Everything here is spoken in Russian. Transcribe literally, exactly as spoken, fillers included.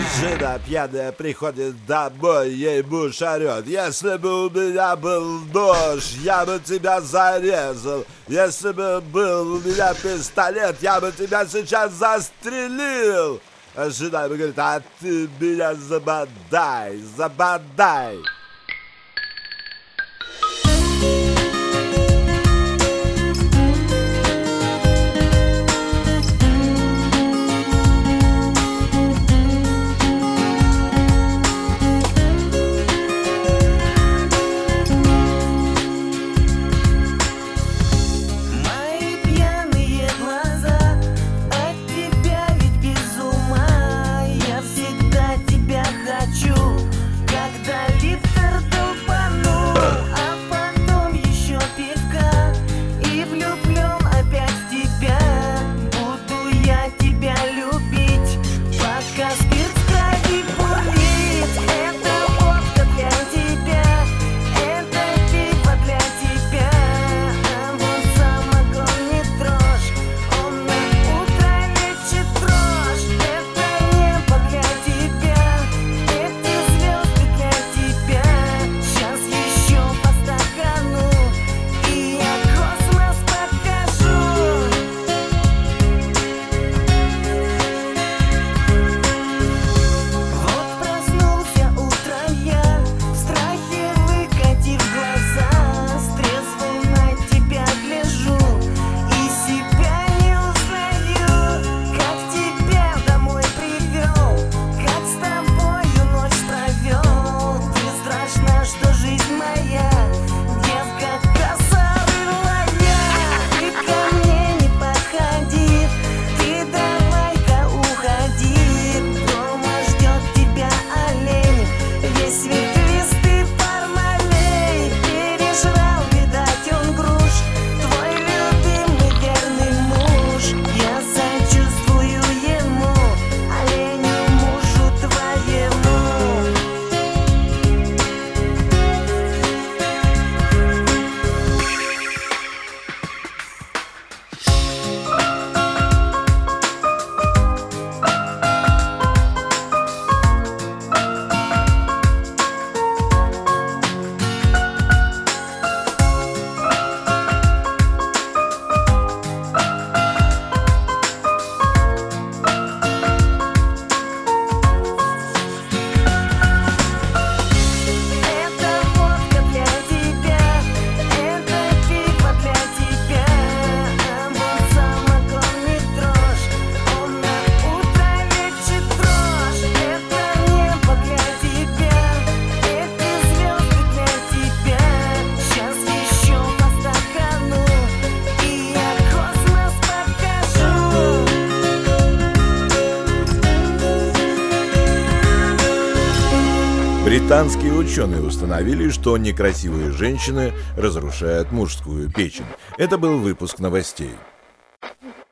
Жена пьяная приходит домой, ей муж орет: если бы у меня был нож, я бы тебя зарезал. Если бы был у меня пистолет, я бы тебя сейчас застрелил. А жена ему говорит: а ты меня забодай, забодай. Британские ученые установили, что некрасивые женщины разрушают мужскую печень. Это был выпуск новостей.